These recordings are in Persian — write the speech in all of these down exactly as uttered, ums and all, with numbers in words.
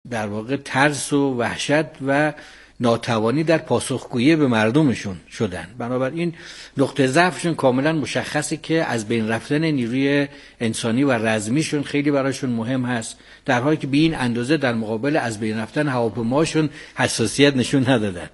در واقع ترس و وحشت و ناتوانی در پاسخگویی به مردمشون شدن. بنابراین نقطه ضعفشون کاملا مشخصه که از بین رفتن نیروی انسانی و رزمیشون خیلی براشون مهم هست، در حالی که به این اندازه در مقابل از بین رفتن هواپیماشون حساسیت نشون ندادن.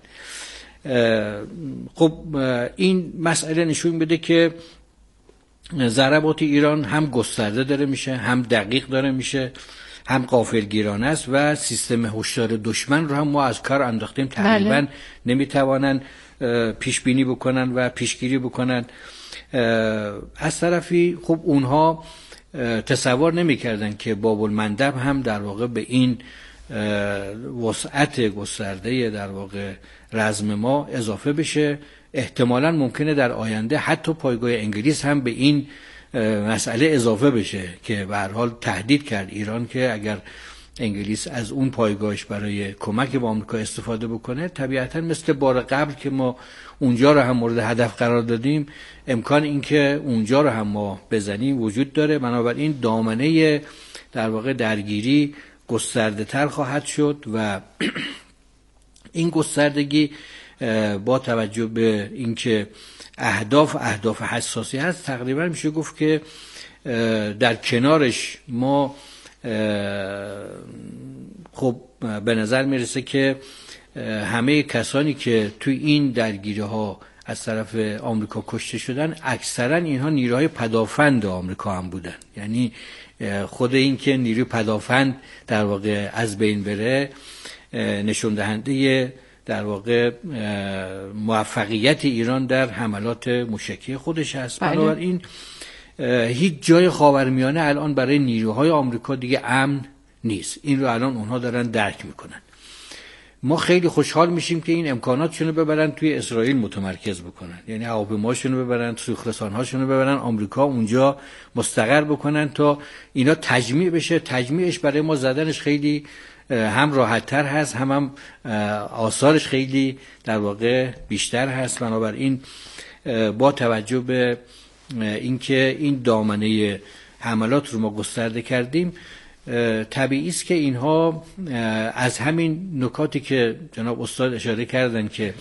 خب این مسئله نشون بده که ضربات ایران هم گسترده داره میشه، هم دقیق داره میشه، هم غافلگیرانه است و سیستم هشدار دشمن رو هم ما از کار انداختیم. تقریبا بله. نمیتوانن پیش بینی بکنن و پیشگیری بکنن. از طرفی خب اونها تصور نمیکردن که باب المندب هم در واقع به این وسعت گسترده در واقع رزم ما اضافه بشه. احتمالاً ممکنه در آینده حتی پایگاه انگلیس هم به این مسئله اضافه بشه که به هر حال تهدید کرد ایران که اگر انگلیس از اون پایگاهش برای کمک به آمریکا استفاده بکنه، طبیعتاً مثل بار قبل که ما اونجا رو هم مورد هدف قرار دادیم، امکان این که اونجا رو هم ما بزنیم وجود داره. بنابراین دامنه در واقع درگیری گسترده تر خواهد شد و این گستردگی با توجه به اینکه اهداف اهداف حساسی هست، تقریبا میشه گفت که در کنارش ما خب به نظر میرسه که همه کسانی که توی این درگیری ها از طرف آمریکا کشته شدن اکثرا اینها نیروهای پدافند آمریکا هم بودن. یعنی خود این که نیروی پدافند در واقع از بین بره نشون دهنده در واقع موفقیت ایران در حملات موشکی خودش هست. بنابراین هیچ جای خاورمیانه الان برای نیروهای آمریکا دیگه امن نیست. این رو الان اونها دارن درک میکنن. ما خیلی خوشحال میشیم که این امکاناتشون رو ببرن توی اسرائیل متمرکز بکنن، یعنی هواپیماشون رو ببرن، سوخترسان‌هاشون رو ببرن آمریکا، اونجا مستقر بکنن تا اینا تجمیع بشه. تجمیعش برای ما زدنش خیلی هم راحت تر هست، هم هم آثارش خیلی در واقع بیشتر هست. بنابراین با توجه به اینکه این دامنه حملات رو ما گسترده کردیم، طبیعی است که اینها از همین نکاتی که جناب استاد اشاره کردن که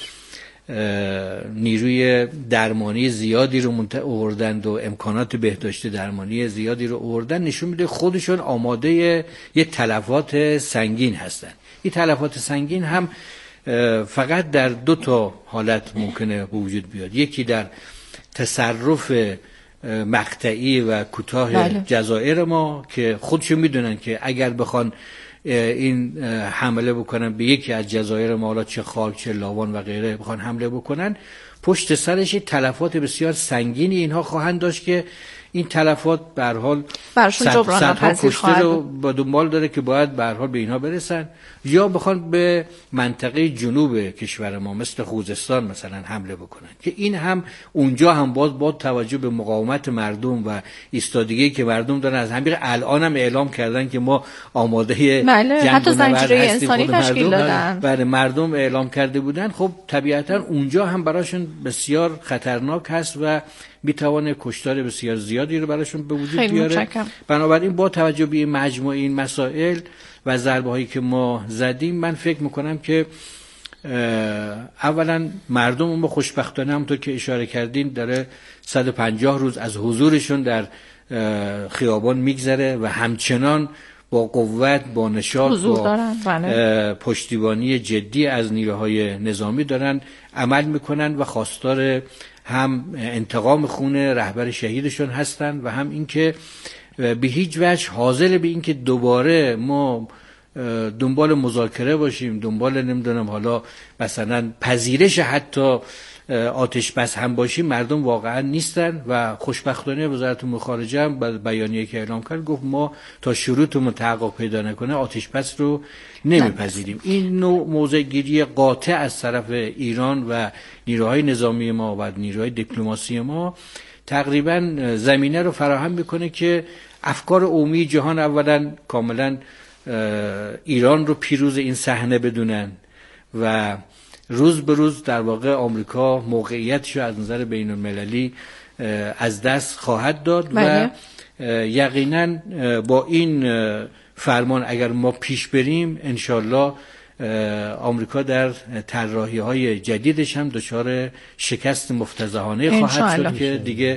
نیروی درمانی زیادی رو آوردند و امکانات بهداشت درمانی زیادی رو آوردن، نشون میده خودشون آماده یه تلفات سنگین هستن. این تلفات سنگین هم فقط در دو تا حالت ممکنه به وجود بیاد. یکی در تصرف مقطعی و کوتاه بله. جزایر ما که خودشون میدونن که اگر بخوان این حمله بکنن به یکی از جزایر ما، حالا چه خاک چه لاوان و غیره، بخوان حمله بکنن، پشت سرش تلفات بسیار سنگینی اینها خواهند داشت که این تلفات به هر حال صدها کشته رو با دنبال داره که باید به هر حال به اینها برسن، یا بخوان به منطقه جنوب کشور ما مثل خوزستان مثلا حمله بکنن که این هم اونجا هم باز با توجه به مقاومت مردم و ایستادگی که مردم دارن، از همین الان هم اعلام کردن که ما آماده بله. جنگ حتی و نبرد هستیم. انسانی تشکیل دادن. بله مردم اعلام کرده بودن. خب طبیعتا اونجا هم براشون بسیار خطرناک هست و میتوانه کشتار بسیار زیادی رو براشون به وجود بیاره. بنابراین با توجه به مجموع این مسائل و ضربه هایی که ما زدیم، من فکر میکنم که اولا مردم ما خوشبختانه همونطور که اشاره کردین داره صد و پنجاه روز از حضورشون در خیابان میگذره و همچنان با قوت، با نشاط، با پشتیبانی جدی از نیروهای نظامی دارن عمل میکنن و خواستار هم انتقام خون رهبر شهیدشون هستن و هم اینکه به هیچ وجه حاضر به اینکه دوباره ما دنبال مذاکره باشیم، دنبال نمیدونم حالا مثلا پذیرش حتی آتش بس هم باشیم، مردم واقعا نیستن و خوشبختانه وزارت امور خارجه هم بیانیه که اعلام کرد گفت ما تا شروطمون تحقق پیدا نکنه آتش بس رو نمیپذیریم. این نوع موضع گیری قاطع از طرف ایران و نیروهای نظامی ما و نیروهای دیپلماسی ما تقریبا زمینه رو فراهم میکنه که افکار عمومی جهان اولا کاملا ایران رو پیروز این صحنه بدونن و روز به روز در واقع آمریکا موقعیتش از نظر بین المللی از دست خواهد داد بله. و یقینا با این فرمان اگر ما پیش بریم انشالله آمریکا در طراحی‌های جدیدش هم دچار شکست مفتضحانه خواهد شد که دیگه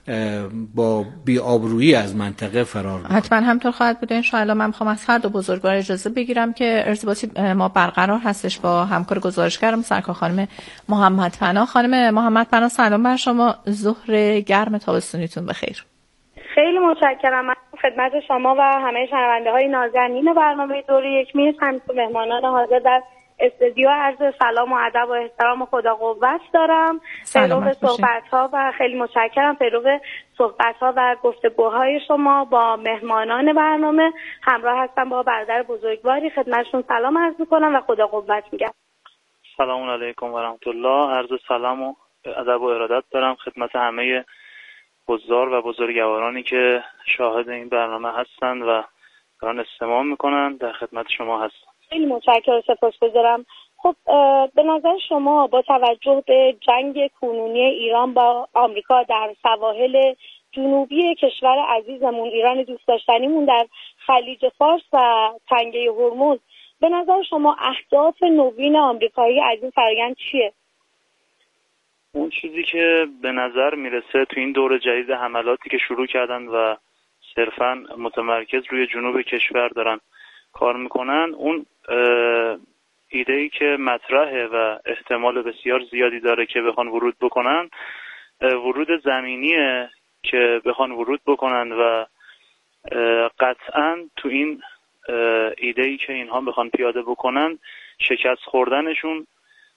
با بی‌آبرویی از منطقه فرار می‌کنه. حتما همطور خواهد بود انشاءالله. من می‌خوام از هر دو بزرگوار اجازه بگیرم که ارتباطی ما برقرار هستش با همکار گزارشگرم سرکار خانم محمد پناه. خانم محمد پناه سلام بر شما، ظهر گرم تابستونیتون بخیر. خیلی متشکرم. من خدمت شما و همه شنونده‌های نازنین برنامه دور یک میز همچون مهمانان حاضر در استودیو عرض سلام و ادب و احترام و خدا قوت دارم. پیرو صحبت‌ها و خیلی متشکرم پیرو صحبت‌ها و گفتگوهای شما با مهمانان برنامه همراه هستم با برادر بزرگواری. خدمتشون سلام عرض می‌کنم و خدا قوت میگم. سلام علیکم و رحمت الله. عرض سلام و ادب و ارادت دارم خدمت همه حضار و بزرگوارانی که شاهد این برنامه هستند و دارن استماع میکنن. در خدمت شما هستم. خیلی متشکرم، سپاسگزارم. خب به نظر شما با توجه به جنگ کنونی ایران با آمریکا در سواحل جنوبی کشور عزیزمون ایران دوست داشتنیمون در خلیج فارس و تنگه هرمز، به نظر شما اهداف نوین آمریکایی از این فرآیند چیه؟ اون چیزی که به نظر میرسه تو این دور جدید حملاتی که شروع کردن و صرفاً متمرکز روی جنوب کشور دارن کار میکنن، اون ایده‌ای که مطرحه و احتمال بسیار زیادی داره که بخوان ورود بکنن، ورود زمینیه که بخوان ورود بکنن و قطعاً تو این ایده‌ای که اینها بخوان پیاده بکنن شکست خوردنشون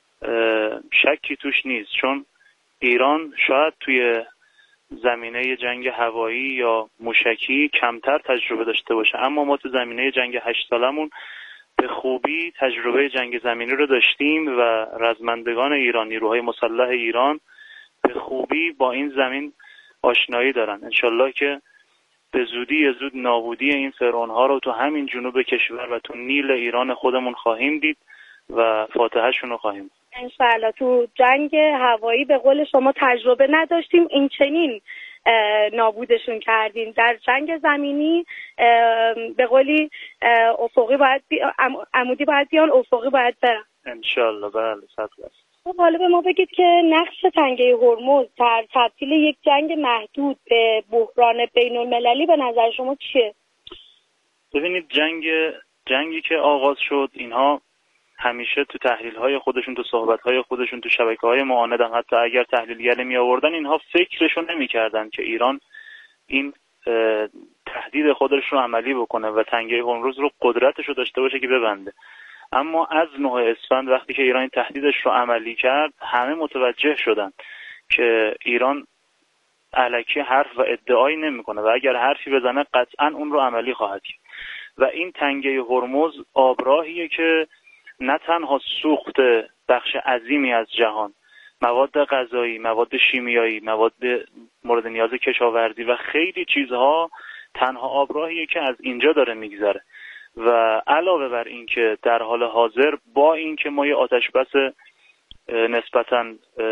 شکی توش نیست، چون ایران شاید توی زمینه جنگ هوایی یا موشکی کمتر تجربه داشته باشه، اما ما تو زمینه جنگ هشت سالمون به خوبی تجربه جنگ زمینی رو داشتیم و رزمندگان ایران، نیروهای مسلح ایران به خوبی با این زمین آشنایی دارن. انشالله که به زودی زود نابودی این فرعونها رو تو همین جنوب کشور و تو نیل ایران خودمون خواهیم دید و فاتحه‌شون رو خواهیم. انشالله. تو جنگ هوایی به قول شما تجربه نداشتیم، این چنین نابودشون کردیم. در جنگ زمینی به قولی افقی باید بی... عمودی باید بیان، افقی باید برن. انشالله. بله صد درصد. خب حالا به ما بگید که نقش تنگه هرمز در تبدیل یک جنگ محدود به بحران بین المللی به نظر شما چیه؟ ببینید جنگ جنگی که آغاز شد، اینها همیشه تو تحلیل‌های خودشون، تو صحبت‌های خودشون، تو شبکه‌های معاند هم حتی اگر تحلیلگر می آوردن، اینها فکرشو نمی‌کردن که ایران این تهدید خودش رو عملی بکنه و تنگه هرمز رو قدرتش رو داشته باشه که ببنده. اما از نه اسفند وقتی که ایران این تهدیدش رو عملی کرد، همه متوجه شدن که ایران الکی حرف و ادعایی نمی‌کنه و اگر حرفی بزنه قطعاً اون رو عملی خواهد کرد. و این تنگه هرمز آبراهیه که نه تنها سوخت بخش عظیمی از جهان، مواد غذایی، مواد شیمیایی، مواد مورد نیاز کشاورزی و خیلی چیزها، تنها آبراهیه که از اینجا داره میگذره. و علاوه بر این که در حال حاضر با این که ما یه آتش بس نسبتاً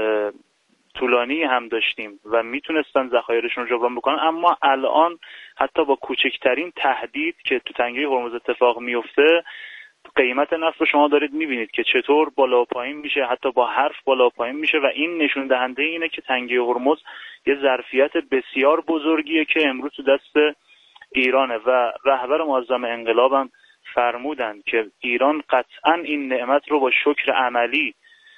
طولانی هم داشتیم و میتونستن ذخایرشون رو جبران بکنن، اما الان حتی با کوچکترین تهدید که تو تنگه هرمز اتفاق میفته، قیمت نفت رو شما دارید میبینید که چطور بالا و پایین میشه، حتی با حرف بالا و پایین میشه و این نشون دهنده اینه که تنگه هرمز یه ظرفیت بسیار بزرگیه که امروز تو دست ایرانه و رهبر معظم انقلابم فرمودن که ایران قطعاً این نعمت رو با شکر عملی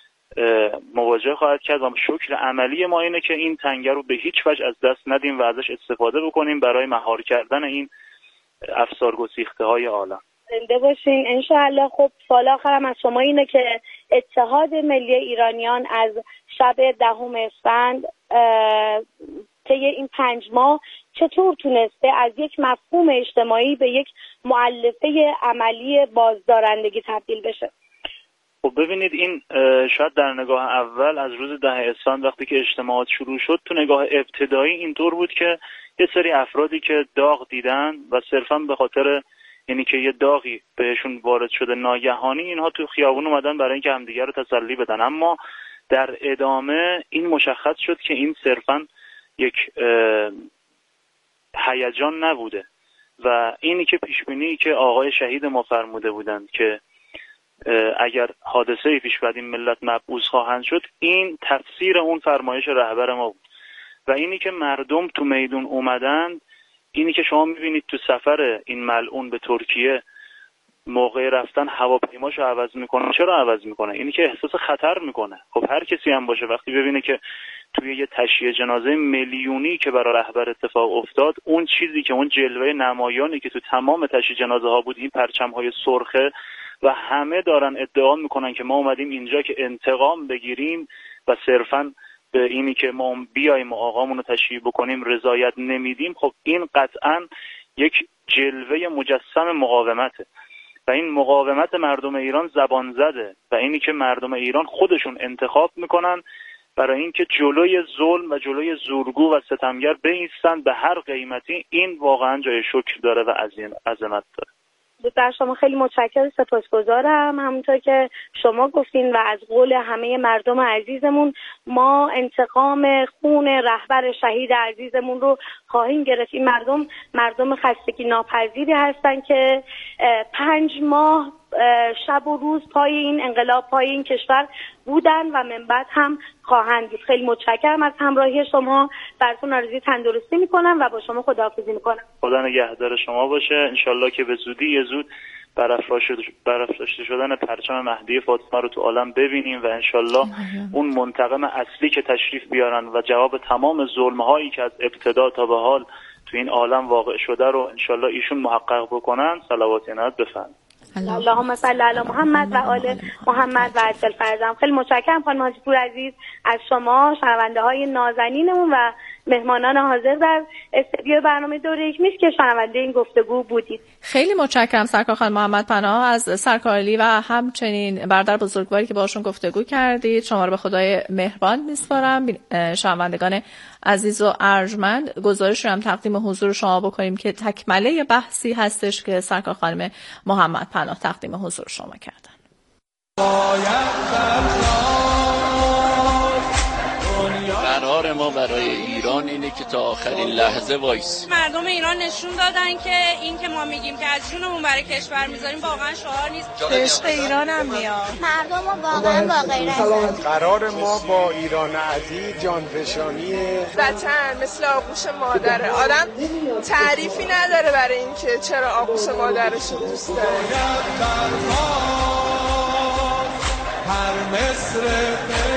مواجه خواهد کرد و شکر عملی ما اینه که این تنگه رو به هیچ وجه از دست ندیم و ازش استفاده بکنیم برای مهار کردن این افسار گسیخته های عالم. زنده باشین انشاءالله. خب سوال آخرم از شما اینه که اتحاد ملی ایرانیان از شب دهم اسفند طی این پنج ماه چطور تونسته از یک مفهوم اجتماعی به یک مؤلفه عملی بازدارندگی تبدیل بشه؟ خب ببینید، این شاید در نگاه اول از روز ده اسفند وقتی که اجتماعات شروع شد، تو نگاه ابتدایی اینطور بود که یه سری افرادی که داغ دیدن و صرفا به خاطر یعنی که یه داغی بهشون وارد شده ناگهانی، اینها تو خیابون اومدن برای اینکه همدیگه رو تسلی بدن. اما در ادامه این مشخص شد که این صرفا یک هیجان نبوده و اینی که پیشبینی که آقای شهید ما فرموده بودند که اگر حادثه پیش بیاد این ملت مبعوث خواهند شد، این تفسیر اون فرمایش رهبر ما بود. و اینی که مردم تو میدون اومدن، اینی که شما میبینید تو سفر این ملعون به ترکیه موقع رفتن هواپیماشو عوض میکنه. چرا عوض میکنه؟ اینی که احساس خطر میکنه. خب هر کسی هم باشه وقتی ببینه که توی یه تشییع جنازه میلیونی که برای رهبر اتفاق افتاد، اون چیزی که اون جلوه نمایانی که تو تمام تشییع جنازه ها بود، این پرچم های سرخه و همه دارن ادعا میکنن که ما اومدیم اینجا که انتقام بگیریم و صرفاً به اینی که ما بیایم و آقامون رو تشییع بکنیم رضایت نمیدیم، خب این قطعاً یک جلوه مجسم مقاومته و این مقاومت مردم ایران زبان زده و اینی که مردم ایران خودشون انتخاب میکنن برای اینکه جلوی ظلم و جلوی زورگو و ستمگر بایستن به هر قیمتی، این واقعا جای شکر داره و عظمت داره. در شما خیلی متشکرم، سپاسگزارم. همونطور که شما گفتین و از قول همه مردم عزیزمون، ما انتقام خون رهبر شهید عزیزمون رو خواهیم گرفت. این مردم مردم خستگی ناپذیری هستن که پنج ماه شب و روز پای این انقلاب، پای این کشور بودن و من بعد هم خواهند بود. خیلی متشکرم از همراهی شما. براتون آرزوی تندرستی میکنم و با شما خداحافظی میکنم. خدا نگهدار شما باشه. انشالله که به زودی یه زود برافراشته شدن پرچم مهدی فاطمه رو تو عالم ببینیم و انشالله اون منتقم اصلی که تشریف بیارن و جواب تمام ظلم‌هایی که از ابتدا تا به حال تو این عالم واقع شده رو انشالله ایشون محقق بکنن. صلوات عنایت بفرمایید. اللهم صل علی محمد و آل محمد و عجل فرجهم. خیلی متشکرم خانم حاجی پور عزیز از شما، شنونده های نازنینمون و مهمانان حاضر در استودیو برنامه دوره یک میز که شنونده این گفتگو بودید. خیلی متشکرم سرکار خانم محمد پناه از سرکارعلی و همچنین برادر بزرگواری که باشون گفتگو کردید. شما رو به خدای مهربان میسپارم. شنوندگان عزیز و ارجمند، گزارش رو هم تقدیم حضور شما بکنیم که تکمله بحثی هستش که سرکار خانم محمد پناه تقدیم حضور شما کردن. قرار ما برای ایران اینه که تا آخرین لحظه وایس. مردم ایران نشون دادن که این که ما میگیم که از جونمون برای کشور میذاریم واقعا شعار نیست. عشق ایران هم میاد. مردم واقعا با غیرت. قرار ما با ایران عزیز جانفشانی وطن مثل آغوش مادره. آدم تعریفی نداره برای اینکه چرا آغوش مادرش رو دوست داره. هر مصر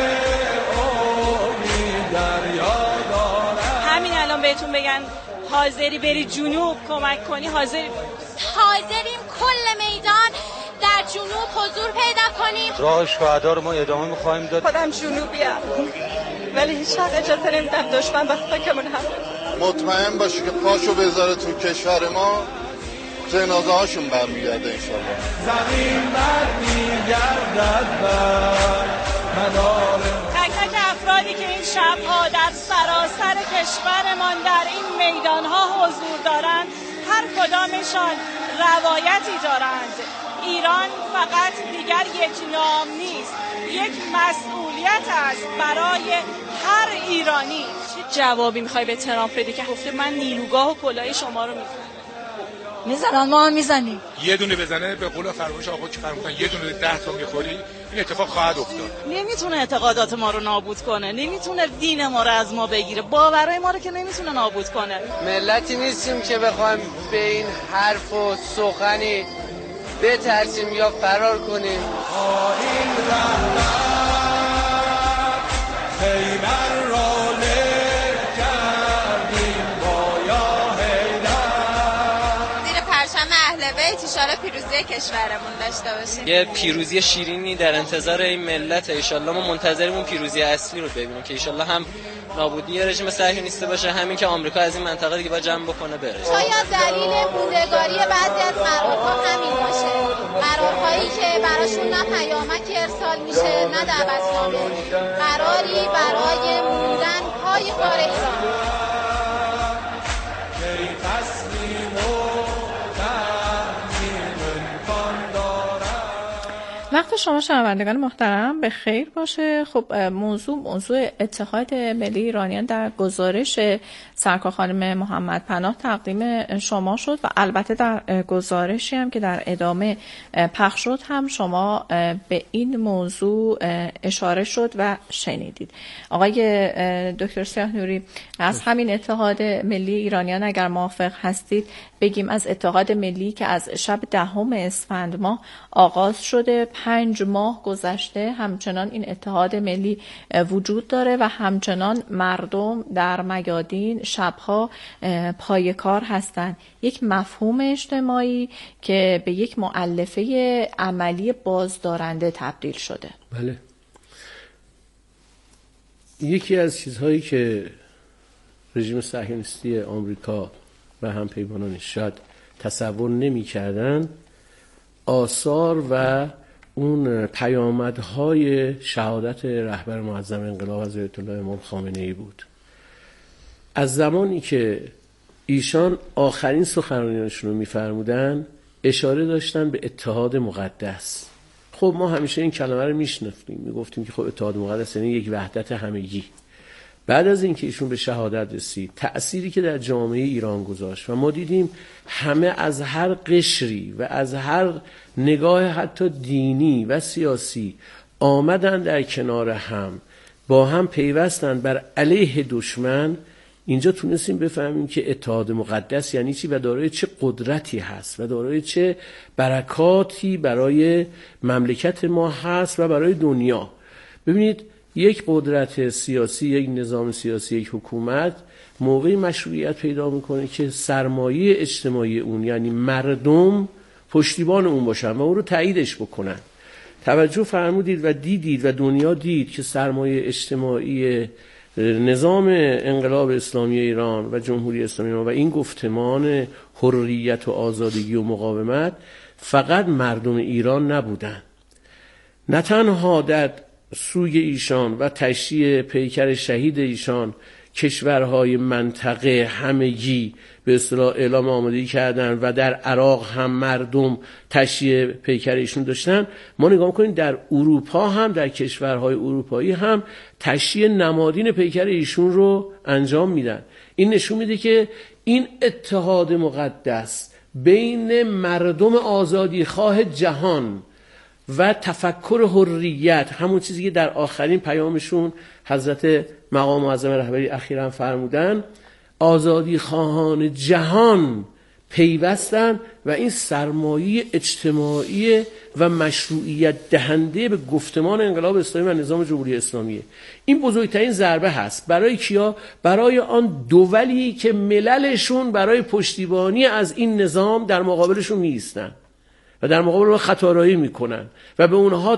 همین الان بهتون بگن حاضری بری جنوب کمک کنی، حاضری حاضریم کل میدان در جنوب حضور پیدا کنیم. راه شهدا رو ما ادامه می‌خوایم داد. خودم جنوبیم ولی هیچ وقت اجازه نمیدم دشمن به خاکمون هم. مطمئن باشی که پاشو بذاره تو کشور ما، جنازه هاشون برمیگرده انشالله. زمین برمیگردد بر منار. تک تک افرادی که این شب‌ها در سراسر کشورمان در این میدان‌ها حضور دارند، هر کدامشان روایتی دارند. ایران فقط دیگر یک نام نیست، یک مسئولیت است برای هر ایرانی. چه جوابی میخوای به ترامپ بدی که گفته من نیروگاه و کلاه شما رو میزنم؟ میزنن، ما هم میزنیم. یه دونه بزنه به قول فرمایش آقا که فرمودن یه دونه ده تا میخوری، این اتفاق خواهد افتاد. نمیتونه اعتقادات ما رو نابود کنه، نمیتونه دین ما رو از ما بگیره، باورهای ما رو که نمیتونه نابود کنه. ملتی نیستیم که بخوایم به این حرف و سخنی بترسیم یا فرار کنیم. این رهبر خیبر را له کردیم با یا حیدر. زیر پرچم اهل بیت ایشالا پیروزی کشورمون داشته باشیم. یه پیروزی شیرینی در انتظار این ملت. ایشالله ما منتظریم اون پیروزی اصلی رو ببینیم که ایشالله هم نابودی رژیم صهیونیستی باشه، همین که آمریکا از این منطقه دیگه با جمع بکنه بره. شاید دلیل موندگاری بعضی از قرارها همین باشه، قرارهایی که براشون نه پیامکی ارسال میشه نه دعوتنامه، قراری برای موندن پای کار ایران. وقت شما شنوندگان محترم به خیر باشه. خب موضوع موضوع اتحاد ملی ایرانیان در گزارش سرکار خانم محمد پناه تقدیم شما شد و البته در گزارشی هم که در ادامه پخش شد هم شما به این موضوع اشاره شد و شنیدید. آقای دکتر سیاهنوری، از همین اتحاد ملی ایرانیان اگر موافق هستید بگیم از اتحاد ملی که از شب دهم اسفند ماه آغاز شده، پنج ماه گذشته همچنان این اتحاد ملی وجود داره و همچنان مردم در میادین شبها پای کار هستند. یک مفهوم اجتماعی که به یک مؤلفه عملی بازدارنده تبدیل شده. بله. یکی از چیزهایی که رژیم صهیونیستی آمریکا و همپیمانانش شاید تصور نمی کردن آثار و اون پیامدهای شهادت رهبر معظم انقلاب حضرت الله امام خامنه ای بود. از زمانی که ایشان آخرین سخنرانیشون رو می‌فرمودن اشاره داشتن به اتحاد مقدس. خب ما همیشه این کلمه رو میشنفتیم، میگفتیم که خب اتحاد مقدس یعنی یک وحدت همگی. بعد از اینکه ایشون به شهادت رسید، تأثیری که در جامعه ایران گذاشت و ما دیدیم همه از هر قشری و از هر نگاه حتی دینی و سیاسی آمدن در کنار هم، با هم پیوستن بر علیه دشمن. اینجا تونستیم بفهمیم که اتحاد مقدس یعنی چی و دارای چه قدرتی هست و دارای چه برکاتی برای مملکت ما هست و برای دنیا. ببینید یک قدرت سیاسی، یک نظام سیاسی، یک حکومت موقعی مشروعیت پیدا میکنه که سرمایه اجتماعی اون یعنی مردم پشتیبان اون باشن و اون رو تاییدش بکنن. توجه فرمودید و دیدید و دنیا دید که سرمایه اجتماعی نظام انقلاب اسلامی ایران و جمهوری اسلامی ایران و این گفتمان حریت و آزادگی و مقاومت فقط مردم ایران نبودن. نه تنها در سوی ایشان و تشییع پیکر شهید ایشان کشورهای منطقه همگی به اصطلاح اعلام آمادگی کردن و در عراق هم مردم تشییع پیکر ایشون داشتن. ما نگاه می‌کنیم در اروپا هم، در کشورهای اروپایی هم تشییع نمادین پیکر ایشون رو انجام میدن. این نشون میده که این اتحاد مقدس بین مردم آزادی خواه جهان و تفکر حریت، همون چیزی که در آخرین پیامشون حضرت مقام معظم رهبری اخیراً فرمودن، آزادی خواهان جهان پیوستن و این سرمایه اجتماعی و مشروعیت دهنده به گفتمان انقلاب اسلامی و نظام جمهوری اسلامیه. این بزرگترین ضربه هست برای کیا؟ برای آن دولی که مللشون برای پشتیبانی از این نظام در مقابلشون میایستن و در مقابل اونها خطارایی میکنن و به اونها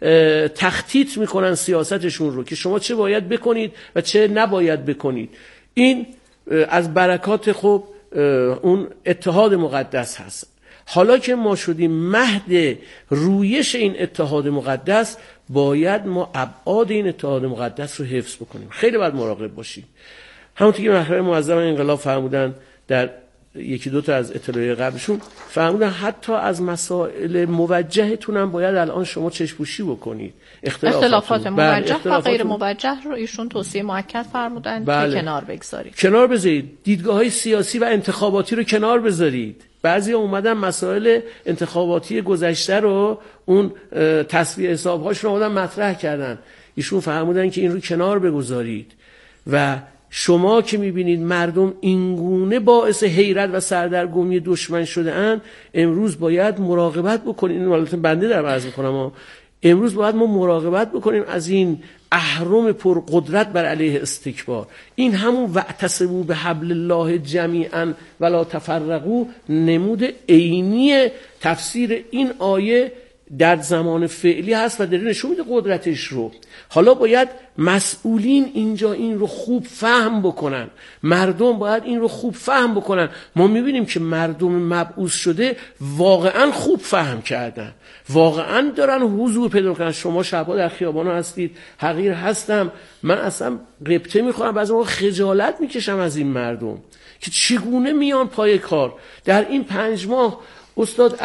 تخطیط میکنن سیاستشون رو که شما چه باید بکنید و چه نباید بکنید. این از برکات خب اون اتحاد مقدس هست. حالا که ما شدیم مهد رویش این اتحاد مقدس، باید ما ابعاد این اتحاد مقدس رو حفظ بکنیم. خیلی باید مراقب باشیم. همونطور که رهبر معظم انقلاب فرمودن در یکی دو تا از اطلاعیه قبلشون، فرمودن حتی از مسائل موجهتون هم باید الان شما چشم‌پوشی بکنید. اختلافات موجه و غیر موجه رو ایشون توصیه مؤکد فرمودن بله. که کنار بگذارید. کنار بذارید. دیدگاه‌های سیاسی و انتخاباتی رو کنار بذارید. بعضیا اومدن مسائل انتخاباتی گذشته رو، اون تصفیه حساب‌هاش رو اومدن مطرح کردن. ایشون فرمودن که این رو کنار بگذارید و شما که میبینید مردم اینگونه باعث حیرت و سردرگمی دشمن شده اند، امروز باید مراقبت بکنید. این البته بنده در عرض میکنم، امروز باید ما مراقبت بکنیم از این اهرم پرقدرت بر علیه استکبار. این همون واعتصموا بحبل الله جمیعا ولا تفرقوا نمود عینی تفسیر این آیه در زمان فعلی هست و داره نشون میده قدرتش رو. حالا باید مسئولین اینجا این رو خوب فهم بکنن، مردم باید این رو خوب فهم بکنن. ما میبینیم که مردم مبعوث شده واقعا خوب فهم کردن، واقعا دارن حضور پیدا میکنن. شما شبها در خیابان هستید، حقیر هستم، من اصلا غبطه میخورم، بعضی موقع خجالت میکشم از این مردم که چگونه میان پای کار. در این پنج ماه استاد از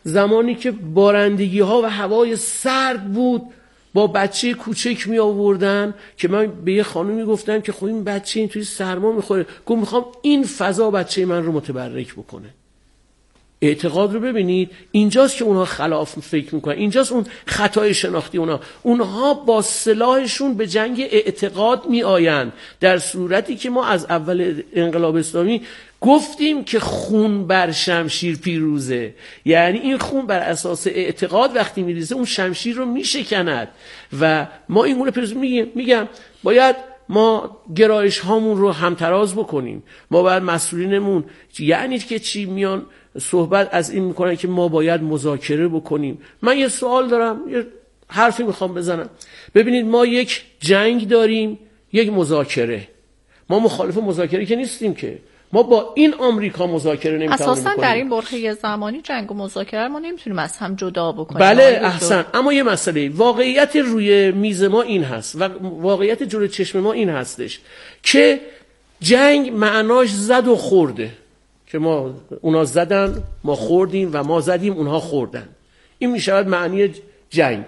زمانی که بارندگی ها و هوای سرد بود با بچه کوچک می آوردن که من به یه خانومی گفتم که خب این بچه این توی سرما میخوره، گفت میخوام این فضا بچه من رو متبرک بکنه. اعتقاد رو ببینید، اینجاست که اونها خلاف فکر میکنن، اینجاست اون خطای شناختی اونها. اونها با سلاحشون به جنگ اعتقاد می آیند، در صورتی که ما از اول انقلاب اسلامی گفتیم که خون بر شمشیر پیروزه، یعنی این خون بر اساس اعتقاد وقتی میریزه اون شمشیر رو میشکند و ما این گونه پیروزی میگیم. میگم باید ما گرایش هامون رو همتراز بکنیم، ما باید مسئولینمون، یعنی که چی، میان صحبت از این میکنن که ما باید مذاکره بکنیم. من یه سوال دارم، یه حرفی میخوام بزنم. ببینید ما یک جنگ داریم، یک مذاکره. ما مخالف مذاکره که نیستیم که، ما با این آمریکا مذاکره نمیتونیم بکنیم. اساسا در این برهه زمانی جنگ و مذاکره ما نمیتونیم از هم جدا بکنیم. بله احسن. اما یه مسئله، واقعیت روی میز ما این هست و واقعیت جلوی چشم ما این هستش که جنگ معناش زد و خورده، که ما اونا زدن ما خوردیم و ما زدیم اونها خوردن. این میشود معنی جنگ.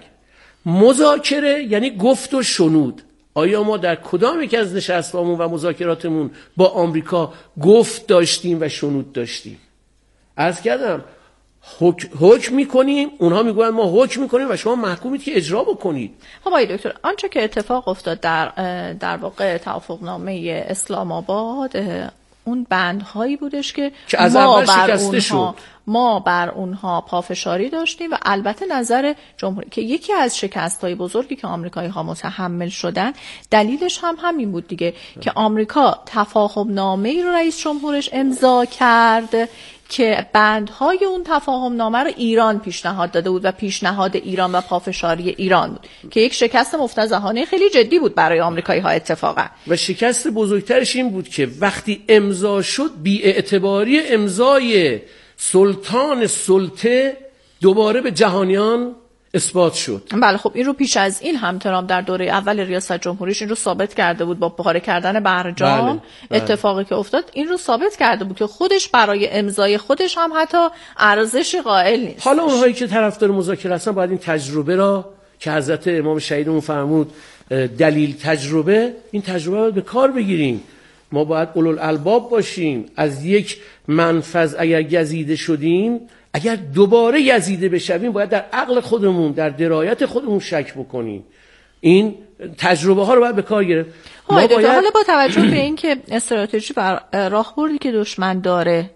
مذاکره یعنی گفت و شنود. آیا ما در کدام یک از نشست‌هامون و مذاکراتمون با آمریکا گفت داشتیم و شنود داشتیم؟ عرض کردم حکم حکم میکنیم، اونها میگویند ما حکم میکنیم و شما محکومید که اجرا بکنید. خب آقای دکتر، آنچه که اتفاق افتاد در در واقع توافقنامه اسلام آباد، اون بندهایی بودش که, که از ما اول بر شکسته اونها شد. ما بر اونها پافشاری داشتیم و البته نظر جمهوری که یکی از شکست‌های بزرگی که آمریکایی‌ها متحمل شدن دلیلش هم همین بود دیگه، که آمریکا تفاهم‌نامه‌ای رو رئیس جمهورش امضا کرد که بندهای اون تفاهم‌نامه رو ایران پیشنهاد داده بود و پیشنهاد ایران و پافشاری ایران بود که یک شکست مفتضحانه خیلی جدی بود برای آمریکایی‌ها اتفاقا. و شکست بزرگترش این بود که وقتی امضا شد، بی‌اعتباری امضای سلطان سلطه دوباره به جهانیان اثبات شد. بله خب این رو پیش از این هم ترامپ در دوره اول ریاست جمهوریش این رو ثابت کرده بود با پاره کردن برجام. بله، بله. اتفاقی که افتاد این رو ثابت کرده بود که خودش برای امضای خودش هم حتی ارزش قائل نیست. حالا اونهایی که طرفدار مذاکره هستن باید این تجربه را که حضرت امام شهیدمون فرمود دلیل تجربه، این تجربه رو به کار بگیریم. ما باید اولوالالباب باشیم. از یک منفذ اگر گزیده شدیم، اگر دوباره یزیده بشویم، باید در عقل خودمون، در درایت خودمون شک بکنیم. این تجربه ها رو باید به کار گرفت. باید... حالا با توجه به این که استراتژی بر راهبردی که دشمن داره،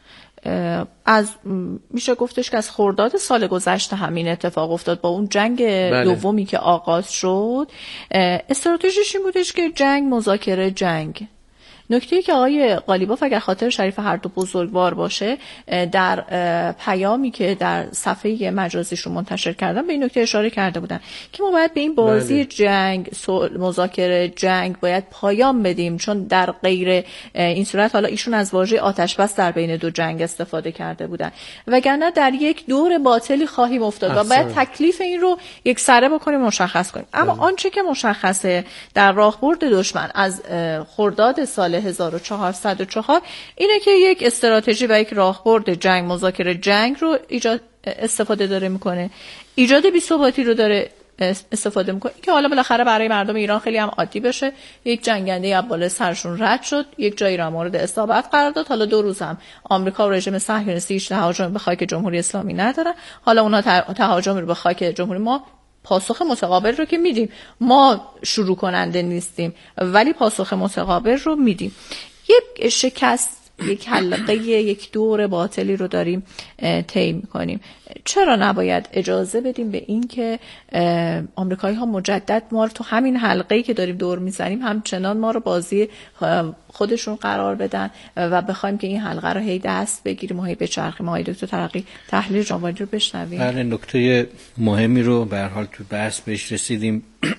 از میشه گفتش که از خرداد سال گذشته همین اتفاق افتاد با اون جنگ بله. دومی که آغاز شد، استراتژیش این بودش که جنگ مذاکره جنگ. نکته‌ای که آقای قالیباف اگر خاطر شریف هر دو بزرگوار باشه در پیامی که در صفحه مجازیشون منتشر کردن به این نکته اشاره کرده بودن که ما باید به این بازی بله. جنگ مذاکره جنگ باید پایان بدیم، چون در غیر این صورت، حالا ایشون از واژه آتش بس در بین دو جنگ استفاده کرده بودن، وگرنه در یک دور باطلی خواهیم افتاد و باید تکلیف این رو یک سره بکنیم مشخص کنیم. اما بله. آنچه که مشخصه در راهبرد دشمن از خرداد سال هزار و چهارصد و چهار اینه که یک استراتژی و یک راهبرد جنگ مذاکره جنگ رو ایجاد استفاده داره میکنه، ایجاد بی‌ثباتی رو داره استفاده میکنه که حالا بالاخره برای مردم ایران خیلی هم عادی بشه. یک جنگنده از بالای سرشون رد شد، یک جایی را مورد اصابت قرار داد، حالا دو روز هم آمریکا و رژیم صهیونیستی هیچ تهاجمی به خاک جمهوری اسلامی نداره، حالا اونا تهاجمی رو به خاک جمهوری ما پاسخ متقابل رو که میدیم، ما شروع کننده نیستیم ولی پاسخ متقابل رو میدیم. یک شکست، یک حلقه، یک دور باطلی رو داریم طی میکنیم. چرا نباید اجازه بدیم به این که آمریکایی ها مجدد ما رو تو همین حلقه‌ای که داریم دور میزنیم همچنان ما رو بازی خودشون قرار بدن و بخوایم که این حلقه رو هی دست بگیریم و هی بچرخیم؟ آقای دکتر ترقی تحلیل جنبالی رو بشنویم. بله، نکته مهمی رو به هر حال تو بحث بهش رسیدیم.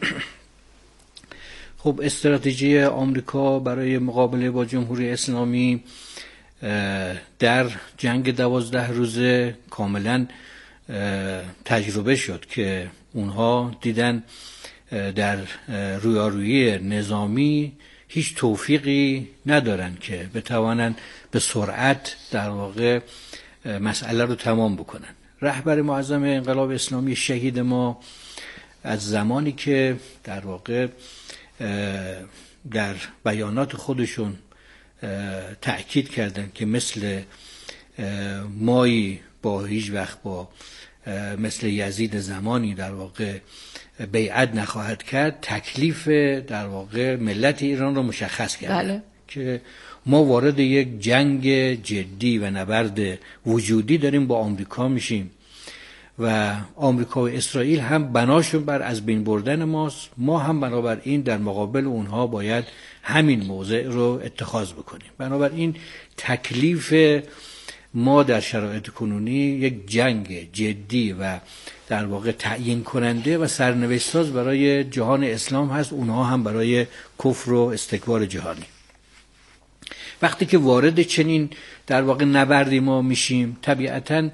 خب استراتژی آمریکا برای مقابله با جمهوری اسلامی در جنگ دوازده روزه کاملا تجربه شد که اونها دیدن در رویارویی نظامی هیچ توفیقی ندارن که بتوانن به سرعت در واقع مسئله رو تمام بکنن. رهبر معظم انقلاب اسلامی شهید ما از زمانی که در واقع در بیانات خودشون تأکید کردن که مثل مایی با هیچ وقت با مثل یزید زمانی در واقع بیعت نخواهد کرد، تکلیف در واقع ملت ایران رو مشخص کردن. بله. که ما وارد یک جنگ جدی و نبرد وجودی داریم با آمریکا میشیم و آمریکا و اسرائیل هم بناشون بر از بین بردن ماست، ما هم بنابراین در مقابل اونها باید همین موضع رو اتخاذ بکنیم. بنابراین تکلیف ما در شرایط کنونی یک جنگ جدی و در واقع تعیین کننده و سرنوشت ساز برای جهان اسلام هست، اونها هم برای کفر و استکبار جهانی. وقتی که وارد چنین در واقع نبردی ما میشیم، طبیعتاً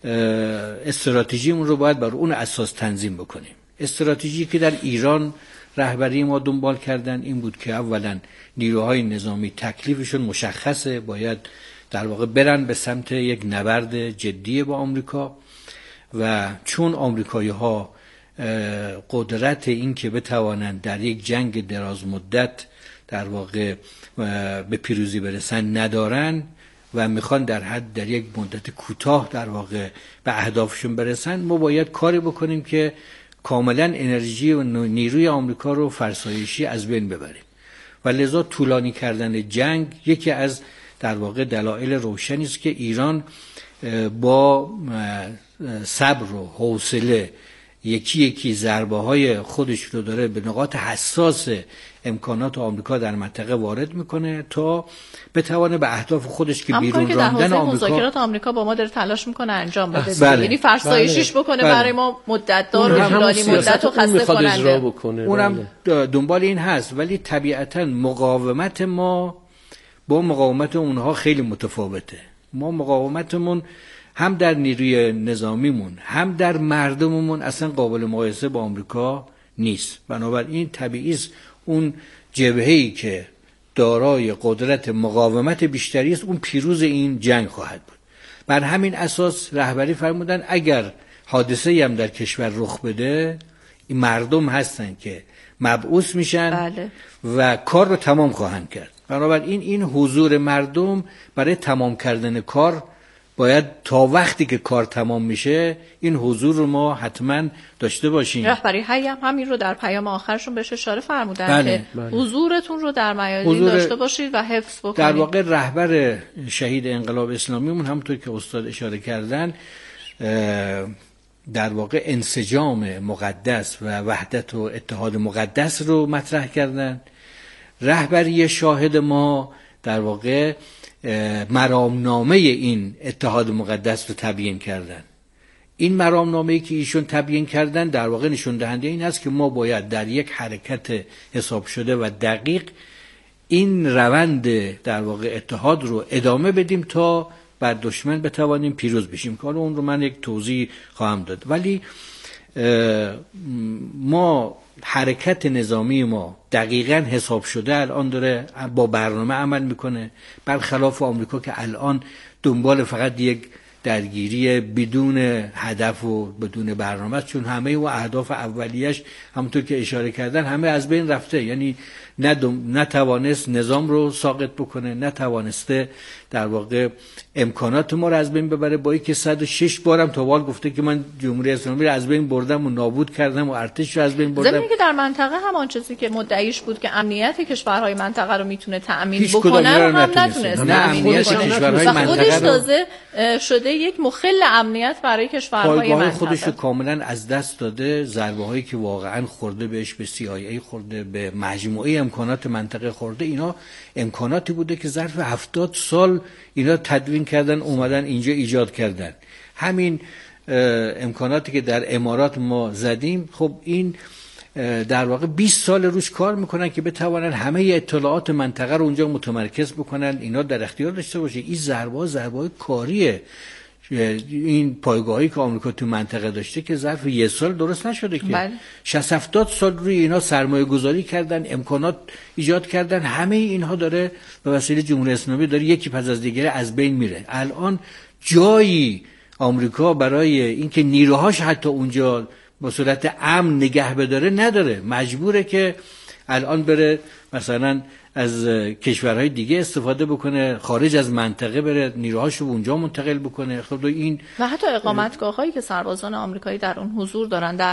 استراتژیمون رو باید بر اون اساس تنظیم بکنیم. استراتژی که در ایران رهبری ما دنبال کردن این بود که اولا نیروهای نظامی تکلیفشون مشخصه، باید در واقع برن به سمت یک نبرد جدی با آمریکا و چون آمریکایی ها قدرت این که بتوانند در یک جنگ دراز مدت در واقع به پیروزی برسن ندارن و میخوان در حد در یک مدت کوتاه در واقع به اهدافشون برسن، ما باید کاری بکنیم که کاملا انرژی و نیروی آمریکا رو فرسایشی از بین ببریم و لذا طولانی کردن جنگ یکی از در واقع دلایل روشنی است که ایران با صبر و حوصله یکی یکی ضربه های خودش رو داره به نقاط حساس امکانات آمریکا در منطقه وارد میکنه تا بتونه به اهداف خودش که بیرون راندن آمریکا، مذاکرات آمریکا با ما داره تلاش میکنه انجام بده. بله. یعنی فرسایشیش بله. بکنه بله. برای ما مدت دار و طولانی مدت و خسته کننده. اونم دنبال این هست، ولی طبیعتا مقاومت ما با مقاومت اونها خیلی متفاوته. ما مقاومتمون هم در نیروی نظامیمون هم در مردممون اصلا قابل مقایسه با آمریکا نیست. بنابراین طبیعی است اون جبهه‌ای که دارای قدرت مقاومت بیشتری است اون پیروز این جنگ خواهد بود. بر همین اساس رهبری فرمودن اگر حادثه‌ای هم در کشور رخ بده این مردم هستن که مبعوث میشن بله. و کار رو تمام خواهند کرد. بنابراین این حضور مردم برای تمام کردن کار باید تا وقتی که کار تمام میشه این حضور رو ما حتما داشته باشیم. رهبری حی هم همین رو در پیام آخرشون بهش اشاره فرمودن بله. که بله. حضورتون رو در میادین حضور... داشته باشید و حفظ بکنید. در واقع رهبر شهید انقلاب اسلامیمون همونطور که استاد اشاره کردن در واقع انسجام مقدس و وحدت و اتحاد مقدس رو مطرح کردن. رهبری شاهد ما در واقع مرامنامه این اتحاد مقدس رو تبیین کردن. این مرامنامه‌ای که ایشون تبیین کردن در واقع نشون دهنده این است که ما باید در یک حرکت حساب شده و دقیق این روند در واقع اتحاد رو ادامه بدیم تا بر دشمن بتوانیم پیروز بشیم. که اون رو من یک توضیح خواهم داد. ولی ما حرکت نظامی ما دقیقاً حساب شده الان داره با برنامه عمل میکنه، برخلاف آمریکا که الان دنبال فقط یک درگیری بدون هدف و بدون برنامه، چون همه و اهداف اولیش همونطور که اشاره کردن همه از بین رفته. یعنی نتوانست نظام رو ساقط بکنه، نتوانسته در واقع امکانات ما رو از بین ببره، با اینکه صد و شش بارم تا وال گفته که من جمهوری اسلامی رو از بین بردم و نابود کردم و ارتش رو از بین بردم. ضمن که در منطقه همان چیزی که مدعیش بود که امنیت کشورهای منطقه رو میتونه تأمین بکنه هم نتونست. نه امنیت کشورهای منطقه خودش تازه شده یک مخل امنیت برای کشورهای منطقه. خودش رو کاملا از دست داده. ضربه هایی که واقعا خورده بهش، به سی آی ای خورده، به مجموعه امکانات منطقه خورده، اینا امکاناتی بوده که ظرف هفتاد سال اینا تدوین کردن اومدن اینجا ایجاد کردن. همین امکاناتی که در امارات ما زدیم، خب این در واقع بیست سال روش کار میکنن که بتوانن همه اطلاعات منطقه رو اونجا متمرکز بکنن، اینا در اختیار داشته باشه. این ضربه ضربه کاریه. این پایگاهی که آمریکا تو منطقه داشته که ظرف یک سال درست نشده که شصت هفتاد سال روی اینا سرمایه گذاری کردن، امکانات ایجاد کردن، همه اینها داره به وسیله جمهوری اسلامی داره یکی پس از دیگری از بین میره. الان جایی آمریکا برای اینکه نیروهاش حتی اونجا به صورت امن نگه بداره نداره، مجبوره که الان بره مثلا از کشورهای دیگه استفاده بکنه، خارج از منطقه بره نیروهاشو اونجا منتقل بکنه. خب این و حتی اقامتگاه‌هایی که سربازان آمریکایی در اون حضور دارن در